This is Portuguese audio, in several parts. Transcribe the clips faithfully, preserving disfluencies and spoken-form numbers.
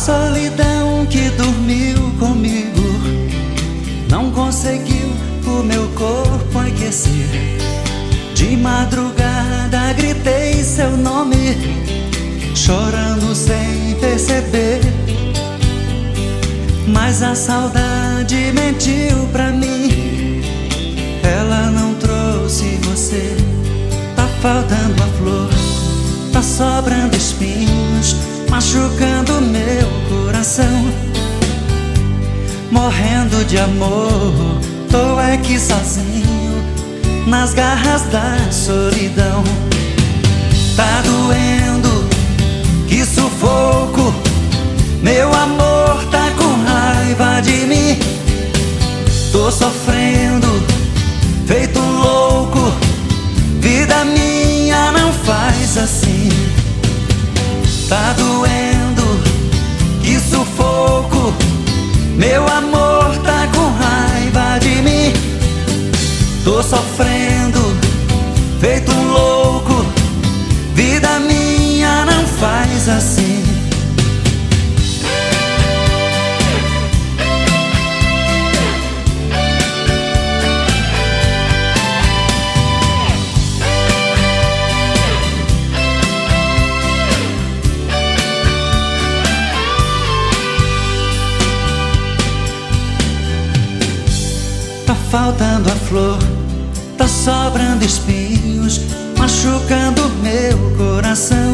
solidão que dormiu comigo não conseguiu o meu corpo aquecer. De madrugada gritei seu nome, chorando sem perceber. Mas a saudade mentiu pra mim, ela não trouxe você. Tá faltando a flor, tá sobrando espinhos, machucando meu coração. Morrendo de amor, tô aqui sozinho, nas garras da solidão. Tá doendo, que sufoco, meu amor tá com raiva de mim. Tô sofrendo, feito um louco, vida minha não faz assim. Tá doendo, que sufoco, meu amor tá com raiva de mim. Tô sofrendo, feito um louco, vida minha não faz assim. Tá faltando a flor, tá sobrando espinhos, machucando meu coração.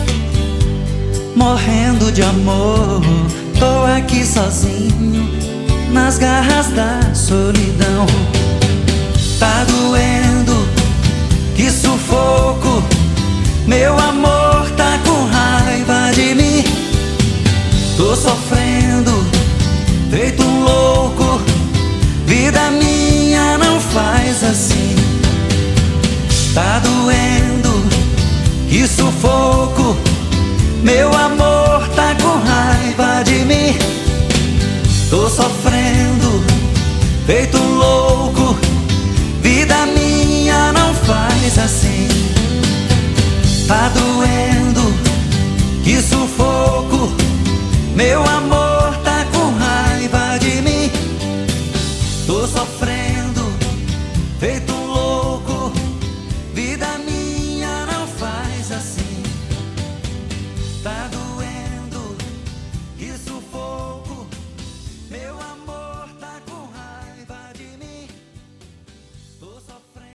Morrendo de amor, tô aqui sozinho, nas garras da solidão. Tá doendo, que sufoco, meu amor tá com raiva de mim. Tô sofrendo, feito um louco, vida minha não faz assim. Tá doendo, que sufoco, meu amor tá com raiva de mim. Tô sofrendo, feito um louco, vida minha não faz assim. Tá doendo, que sufoco, meu amor